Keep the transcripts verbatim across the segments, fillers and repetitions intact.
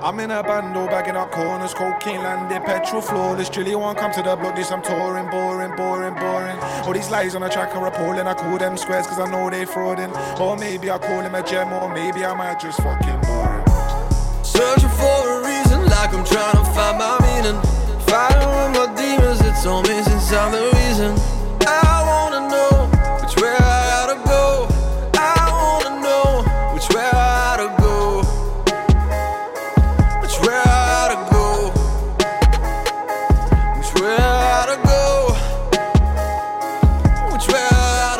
I'm in a bando, bagging up corners, cocaine landed, petrol flawless. Drilly won't come to the block, this I'm touring, boring, boring, boring. All these lies on the track are appalling, I call them squares cause I know they frauding. Or maybe I call him a gem, or maybe I might just fucking bore him. Searching for a reason, like I'm trying to find my meaning. Fighting with my demons, it's all me since I'm the reason. I wanna know which way I gotta go. I wanna know which way I gotta go. Which way I gotta go. Which way I gotta go. Which way I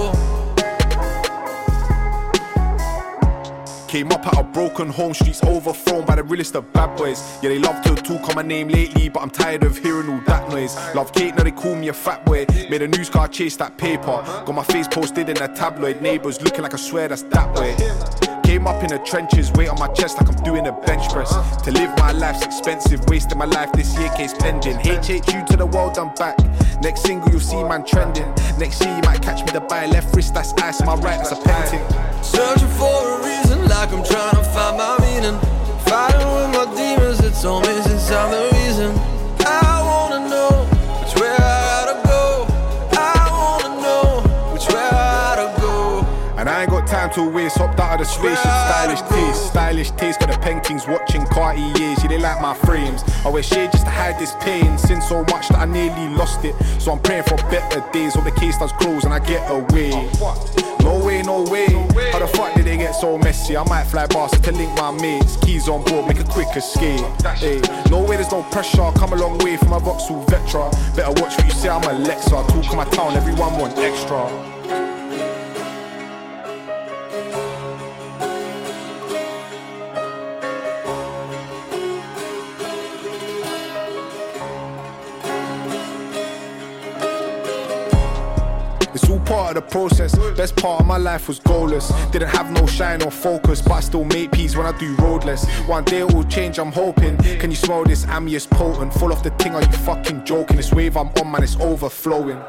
gotta go. Came up out of broken home, streets overthrown by the realest of bad boys. Yeah, they love to talk on my name lately, but I'm tired of hearing all that noise. Love Kate, now they call me a fat boy. Made a news car chase that paper. Got my face posted in a tabloid. Neighbours looking like I swear that's that way. Came up in the trenches, weight on my chest like I'm doing a bench press. To live my life's expensive, wasting my life this year, case pending. H H U to the world, I'm back. Next single you'll see man trending. Next year you might catch me the buy. Left wrist that's ice, my right that's a painting. Searching for a reason, like I'm trying to find my meaning. Fighting with my demons, it's all me since I'm the reason. I wanna know which way I gotta go. I wanna know which way I gotta go. And I ain't got time to waste, hopped out of the spaceship. Stylish taste, stylish taste. Got the paintings watching Cartiers, yeah they like my frames. I wear shade just to hide this pain. Sin so much that I nearly lost it. So I'm praying for better days. Hope the case does close and I get away. No way, no way. How the fuck did they get so messy? I might fly Barca to link my mates. Keys on board, make a quick escape. Hey, no way, there's no pressure. Come a long way from my Vauxhall Vectra. Better watch what you say, I'm Alexa. Talk in my town, everyone want extra. It's all part of the process. Best part of my life was goalless. Didn't have no shine or focus, but I still make peace when I do roadless. One day it will change, I'm hoping. Can you smell this ambience potent? Fall off the ting, are you fucking joking? This wave I'm on, man, it's overflowing.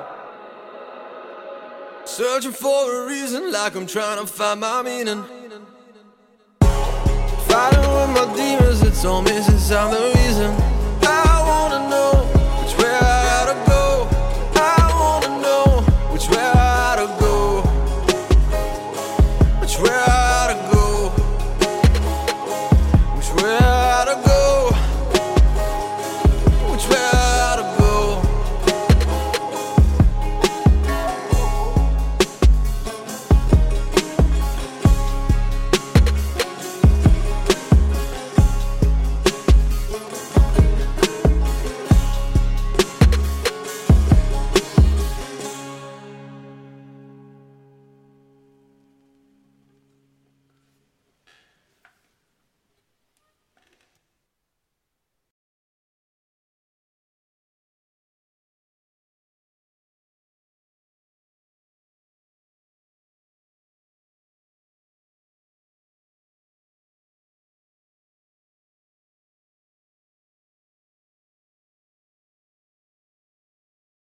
Searching for a reason, like I'm trying to find my meaning. Fighting with my demons, it's all me since I'm the reason.